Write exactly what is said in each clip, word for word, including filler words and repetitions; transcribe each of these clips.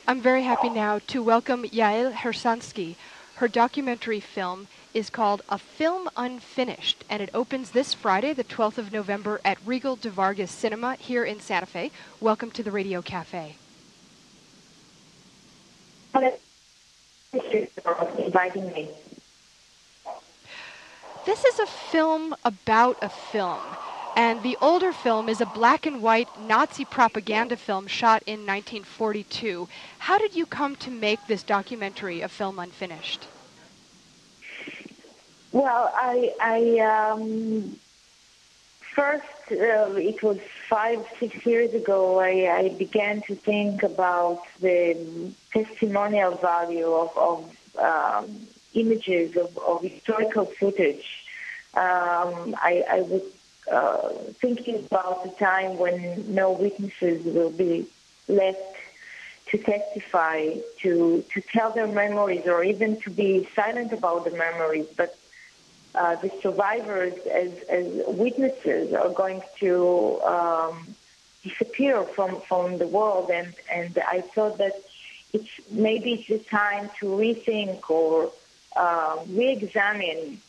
I'm very happy now to welcome Yael Hersansky. Her documentary film is called A Film Unfinished, and it opens this Friday, the twelfth of November, at Regal de Vargas Cinema here in Santa Fe. Welcome to the Radio Cafe. Thank you for inviting me. This is a film about a film. And the older film is a black and white Nazi propaganda film shot in nineteen forty-two. How did you come to make this documentary, A Film Unfinished? Well, I, I um, first, uh, it was five, six years ago, I, I began to think about the testimonial value of, of um, images, of, of historical footage. Um, I, I was uh, thinking about the time when no witnesses will be left to testify, to to tell their memories, or even to be silent about the memories. But uh, the survivors, as, as witnesses, are going to um, disappear from, from the world. And, and I thought that it's maybe it's the time to rethink or uh, re-examine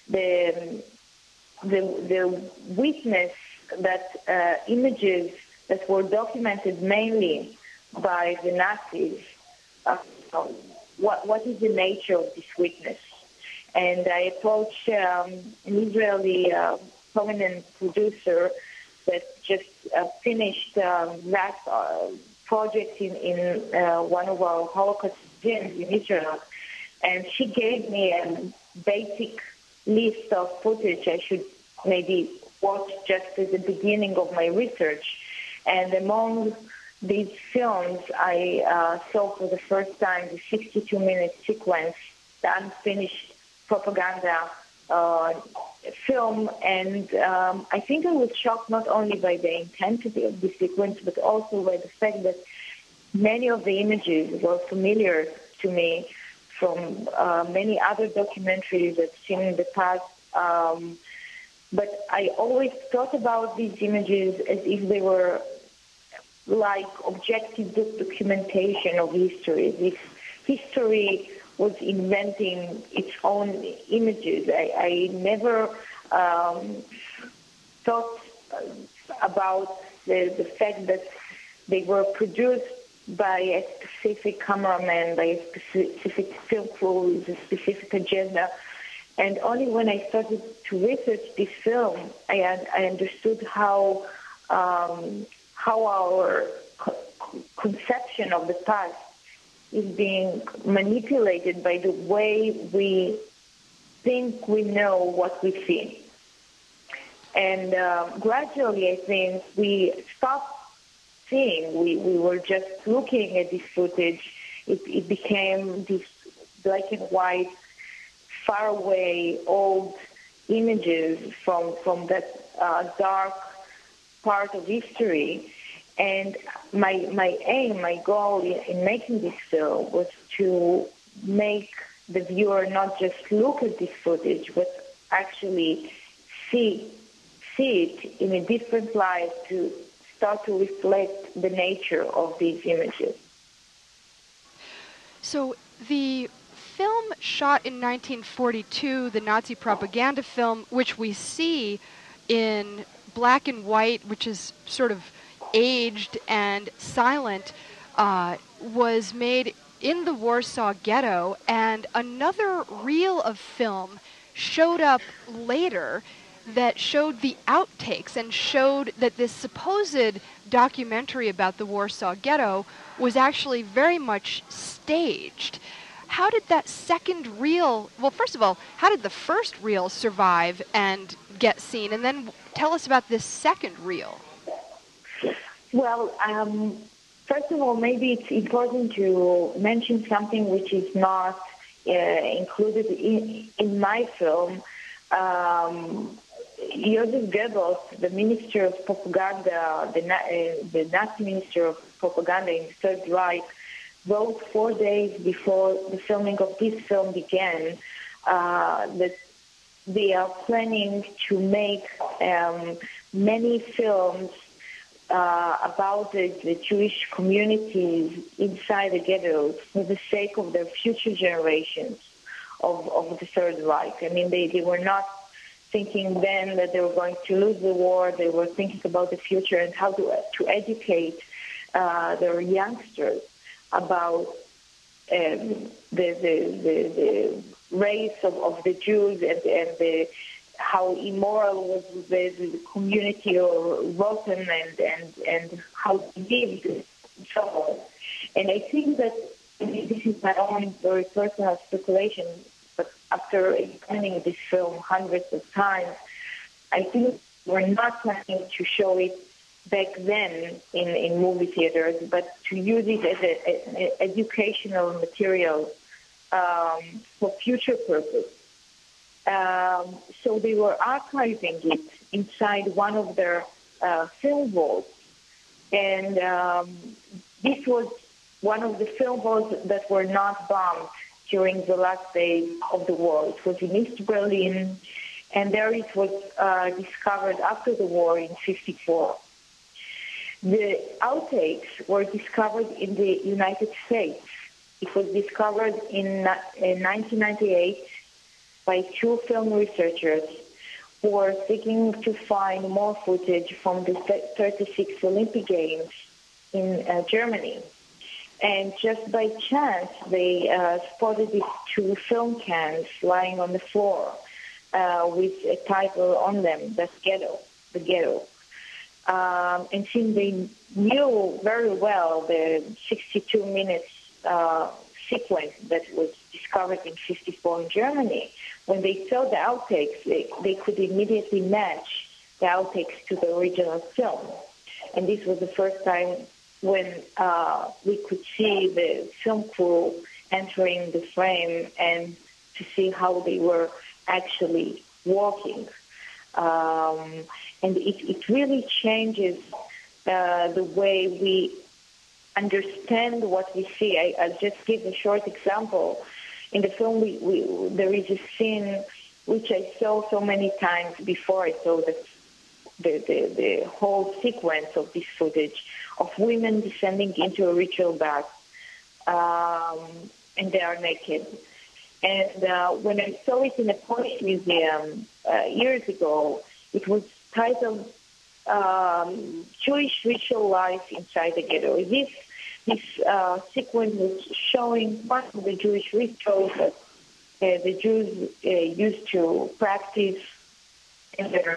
the the the witness that uh, images that were documented mainly by the Nazis. Uh, what what is the nature of this witness? And I approached um, an Israeli uh, prominent producer that just uh, finished um, that uh, project in in uh, one of our Holocaust museums in Israel, and she gave me a basic list of footage I should maybe watch just at the beginning of my research. And among these films, I uh, saw for the first time the sixty-two minute sequence, the unfinished propaganda uh, film. And um, I think I was shocked not only by the intensity of the sequence, but also by the fact that many of the images were familiar to me from uh, many other documentaries I've seen in the past. Um, but I always thought about these images as if they were like objective documentation of history, as if history was inventing its own images. I, I never um, thought about the, the fact that they were produced by a specific cameraman, by a specific film crew with a specific agenda. And only when I started to research this film, I, had, I understood how um, how our co- conception of the past is being manipulated by the way we think we know what we see. And uh, gradually, I think, we stopped seeing. We, we were just looking at this footage. It, it became this black and white, far away, old images from, from that uh, dark part of history. And my my aim, my goal in, in making this film was to make the viewer not just look at this footage, but actually see see it in a different light, to start to reflect the nature of these images. So the film shot in nineteen forty-two, the Nazi propaganda film, which we see in black and white, which is sort of aged and silent, uh, was made in the Warsaw Ghetto, and another reel of film showed up later that showed the outtakes and showed that this supposed documentary about the Warsaw Ghetto was actually very much staged. How did that second reel, well, first of all, how did the first reel survive and get seen? And then tell us about this second reel. Well, um, first of all, maybe it's important to mention something which is not uh, included in, in my film. Um, Joseph Goebbels, the Minister of Propaganda, the, uh, the Nazi Minister of Propaganda in the Third Reich, wrote four days before the filming of this film began uh, that they are planning to make um, many films uh, about the, the Jewish communities inside the ghettos for the sake of their future generations of, of the Third Reich. I mean, they, they were not thinking then that they were going to lose the war. They were thinking about the future and how to, to educate uh, their youngsters about um, the, the, the, the race of, of the Jews and, and the how immoral was the, the community or rotten and, and, and how they lived and so on. And I think that, I mean, this is my own very personal speculation, but after examining this film hundreds of times, I think we're not planning to show it back then in, in movie theaters, but to use it as an educational material um, for future purpose. Um, so they were archiving it inside one of their uh, film vaults. And um, this was one of the film vaults that were not bombed during the last days of the war. It was in East Berlin, and there it was uh, discovered after the war in fifty-four. The outtakes were discovered in the United States. It was discovered in, in nineteen ninety-eight by two film researchers who were seeking to find more footage from the thirty-six Olympic Games in uh, Germany. And just by chance, they uh, spotted these two film cans lying on the floor uh, with a title on them, that's Ghetto, the Ghetto. Um, and since they knew very well the sixty-two minutes uh, sequence that was discovered in fifty-four in Germany, when they saw the outtakes, they, they could immediately match the outtakes to the original film. And this was the first time when uh, we could see the film crew entering the frame and to see how they were actually walking. Um, and it, it really changes uh, the way we understand what we see. I, I'll just give a short example. In the film, we, we, there is a scene which I saw so many times before I saw the, the, the, the whole sequence of this footage of women descending into a ritual bath, um, and they are naked. And uh, when I saw it in a Polish museum uh, years ago, it was titled um, Jewish Ritual Life Inside the Ghetto. This, this uh, sequence was showing one of the Jewish rituals that uh, the Jews uh, used to practice in their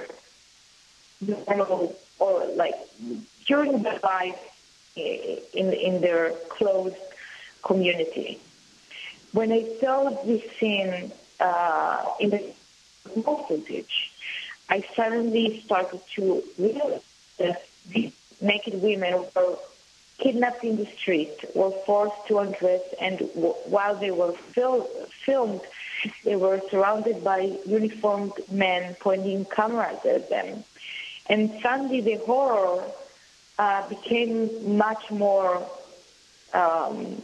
normal, or like during their life in, in their closed community. When I saw this scene uh, in the footage, I suddenly started to realize that these naked women were kidnapped in the street, were forced to undress, and w- while they were fil- filmed, they were surrounded by uniformed men pointing cameras at them. And suddenly the horror uh, became much more um,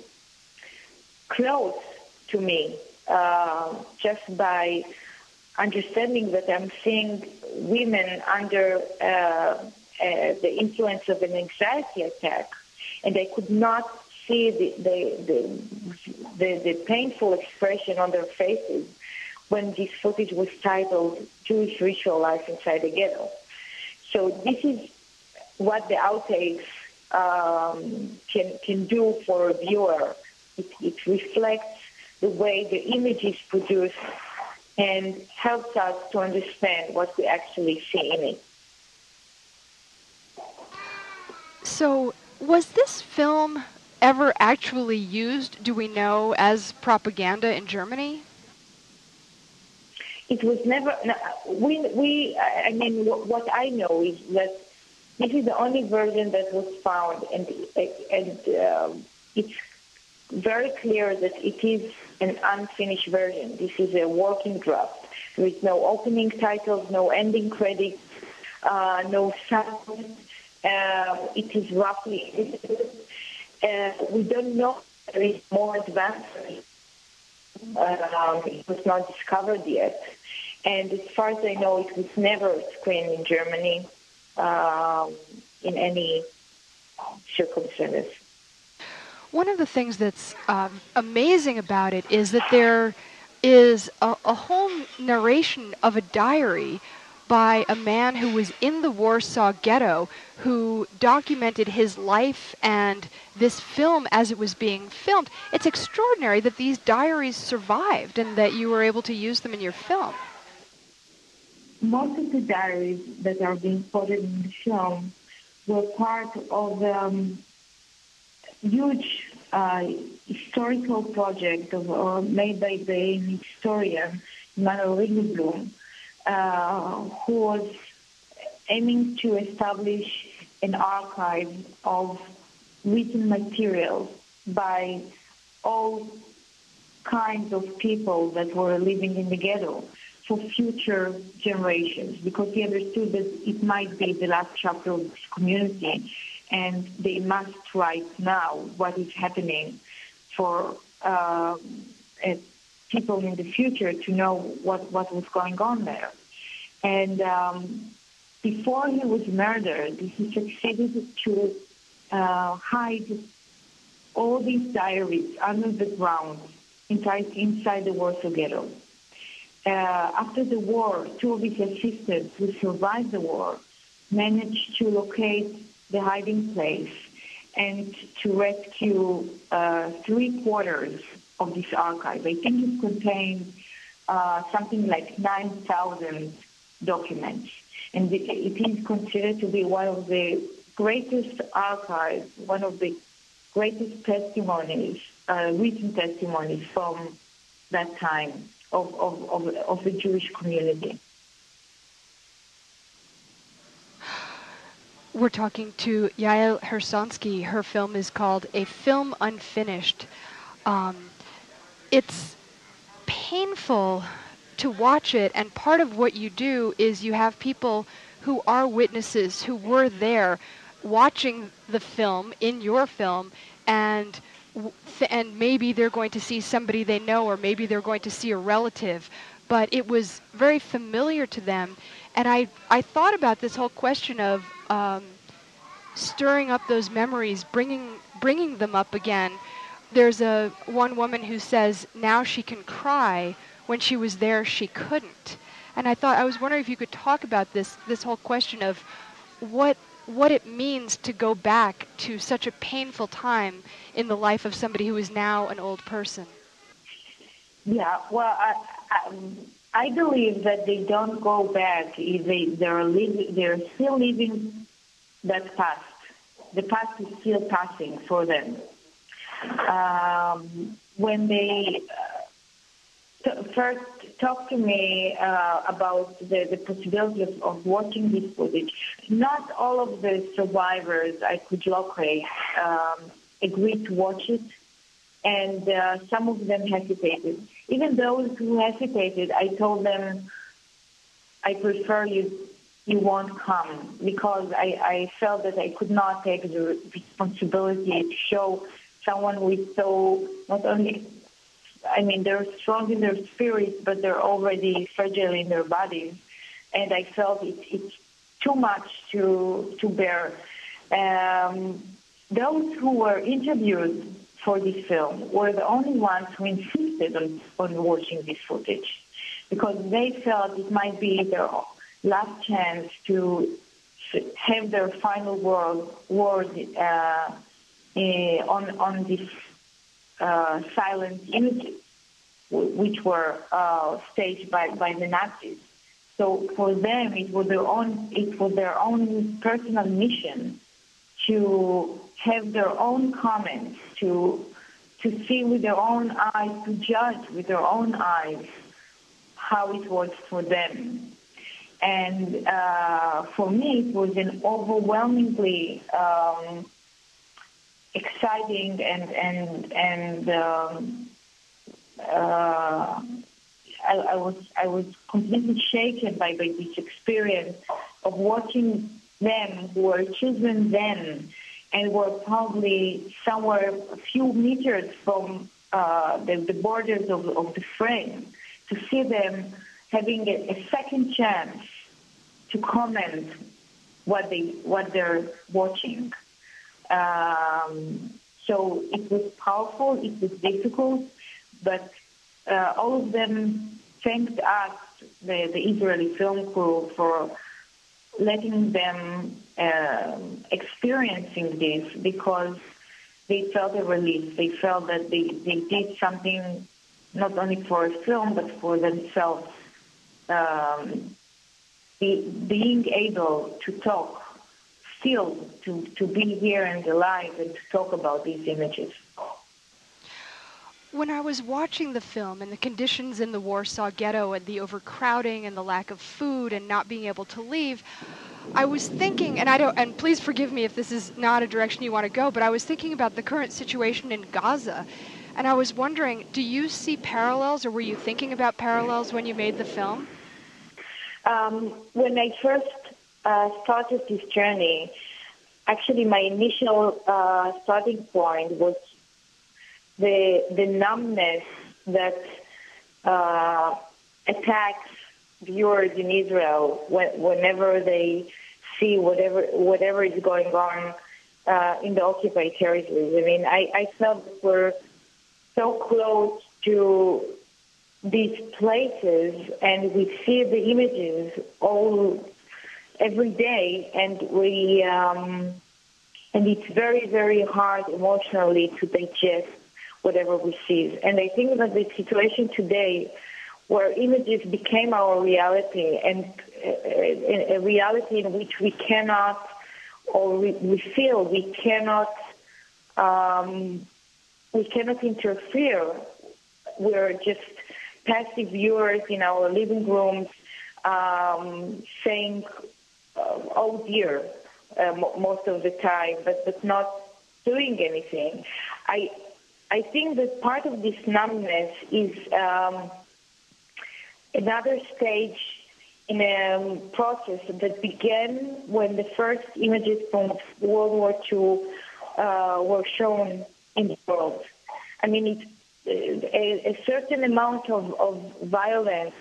close to me, uh, just by understanding that I'm seeing women under uh, uh, the influence of an anxiety attack, and I could not see the the, the the the painful expression on their faces when this footage was titled Jewish Ritual Life Inside the Ghetto. So this is what the outtakes um, can can do for a viewer. It, it reflects the way the image is produced and helps us to understand what we actually see in it. So, was this film ever actually used, do we know, as propaganda in Germany? It was never, no, we, we, I mean, what I know is that this is the only version that was found, and, and uh, it's very clear that it is an unfinished version. This is a working draft. There is no opening titles, no ending credits, uh, no sound. Uh, it is roughly, uh, we don't know if there is more advanced. Um, it was not discovered yet. And as far as I know, it was never screened in Germany. Um, in any circumstances. One of the things that's um, amazing about it is that there is a, a whole narration of a diary by a man who was in the Warsaw Ghetto, who documented his life and this film as it was being filmed. It's extraordinary that these diaries survived and that you were able to use them in your film. Most of the diaries that are being quoted in the film were part of um, huge uh, historical project of, uh, made by the historian Manuel Ringelblum, uh, who was aiming to establish an archive of written material by all kinds of people that were living in the ghetto for future generations, because he understood that it might be the last chapter of this community, and they must write now what is happening for uh, uh, people in the future to know what, what was going on there. And um, before he was murdered, he succeeded to uh, hide all these diaries under the ground inside, inside the Warsaw Ghetto. Uh, after the war, two of his assistants who survived the war managed to locate the hiding place and to rescue uh, three quarters of this archive. I think it contains uh, something like nine thousand documents, and it is considered to be one of the greatest archives, one of the greatest testimonies, uh, written testimonies from that time of, of, of, of the Jewish community. We're talking to Yael Hersonsky. Her film is called A Film Unfinished. Um, it's painful to watch it, and part of what you do is you have people who are witnesses, who were there watching the film, in your film, and and maybe they're going to see somebody they know, or maybe they're going to see a relative, but it was very familiar to them. And I, I thought about this whole question of um, stirring up those memories, bringing bringing them up again. There's a one woman who says now she can cry, when she was there she couldn't. And I thought I was wondering if you could talk about this this whole question of what what it means to go back to such a painful time in the life of somebody who is now an old person. Yeah, well, I, I, I believe that they don't go back. If they they're living, they're still living that past. The past is still passing for them. Um, when they uh, t- first talked to me uh, about the, the possibility of, of watching this footage, not all of the survivors I could locate um, agreed to watch it, and uh, some of them hesitated. Even those who hesitated, I told them, I prefer you you won't come, because I, I felt that I could not take the responsibility to show someone with so, not only, I mean, they're strong in their spirit, but they're already fragile in their bodies. And I felt it, it's too much to, to bear. Um, those who were interviewed for this film were the only ones who insisted on, on watching this footage, because they felt it might be their last chance to have their final word, word uh, uh, on on these uh, silent images, which were uh, staged by, by the Nazis. So for them, it was their own it was their own personal mission to have their own comments, to to see with their own eyes, to judge with their own eyes how it was for them. And uh, for me, it was an overwhelmingly um, exciting and and and um, uh, I, I was I was completely shaken by, by this experience of watching them, who were children then, and were probably somewhere a few meters from uh, the, the borders of, of the frame, to see them having a, a second chance to comment what they what they're watching. Um, so it was powerful, it was difficult, but uh, all of them thanked us, the, the Israeli film crew, for letting them uh, experiencing this, because they felt a relief. They felt that they, they did something not only for a film, but for themselves. Um, be, being able to talk, still to, to be here and alive and to talk about these images. When I was watching the film and the conditions in the Warsaw Ghetto and the overcrowding and the lack of food and not being able to leave, I was thinking, and I don't, and please forgive me if this is not a direction you want to go, but I was thinking about the current situation in Gaza, and I was wondering, do you see parallels, or were you thinking about parallels when you made the film? Um, when I first uh, started this journey, actually my initial uh, starting point was the the numbness that uh, attacks viewers in Israel when, whenever they see whatever whatever is going on uh, in the occupied territories. I mean, I, I felt that we're so close to these places, and we see the images all every day, and we um, and it's very, very hard emotionally to digest whatever we see. And I think that the situation today, where images became our reality, and a, a reality in which we cannot, or we, we feel we cannot, um, we cannot interfere. We're just passive viewers in our living rooms, um, saying, uh, "Oh dear," uh, m- most of the time, but but not doing anything. I I think that part of this numbness is um, another stage in a process that began when the first images from World War Two uh, were shown in the world. I mean, it's a, a certain amount of, of violence,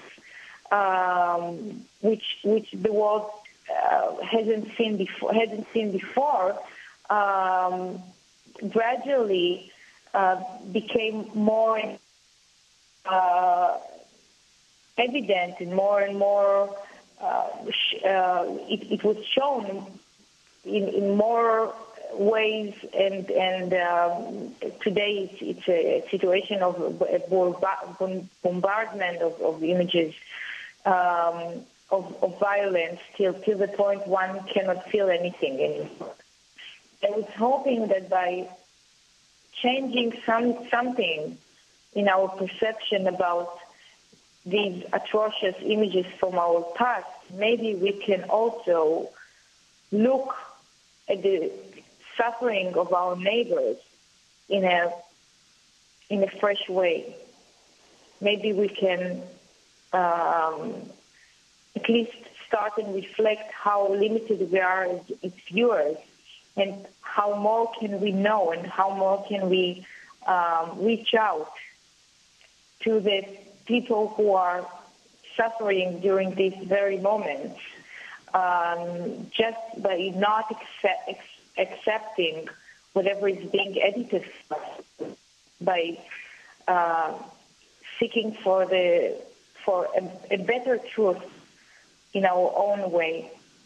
um, which which the world uh, hasn't seen before. Hasn't seen before. Um, gradually uh, became more uh, evident and more and more. Uh, sh- uh, it, it was shown in, in more ways, and and um, today it's, it's a situation of a bombardment of, of images um, of, of violence till till the point one cannot feel anything anymore. I was hoping that by changing some something in our perception about these atrocious images from our past, maybe we can also look at the suffering of our neighbors in a in a fresh way. Maybe we can um, at least start and reflect how limited we are as, as viewers, and how more can we know, and how more can we um, reach out to the people who are suffering during these very moments, um, just by not accept, ex- accepting whatever is being edited, by uh, seeking for the for a, a better truth in our own way.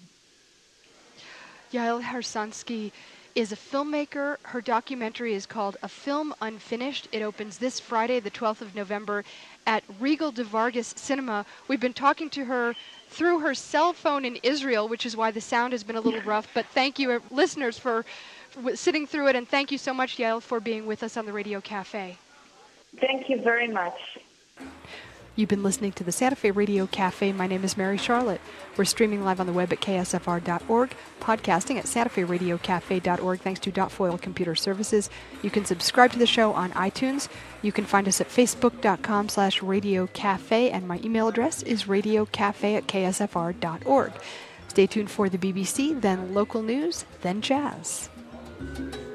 Yael Harsansky is a filmmaker. Her documentary is called A Film Unfinished. It opens this Friday, the twelfth of November, at Regal de Vargas Cinema. We've been talking to her through her cell phone in Israel, which is why the sound has been a little rough. But thank you, listeners, for sitting through it, and thank you so much, Yael, for being with us on the Radio Cafe. Thank you very much. You've been listening to the Santa Fe Radio Cafe. My name is Mary Charlotte. We're streaming live on the web at K S F R dot org, podcasting at Santa Fe Radio Cafe dot org, thanks to Dot Foil Computer Services. You can subscribe to the show on iTunes. You can find us at Facebook dot com slash Radio Cafe, and my email address is radiocafe at K S F R dot org. Stay tuned for the B B C, then local news, then jazz.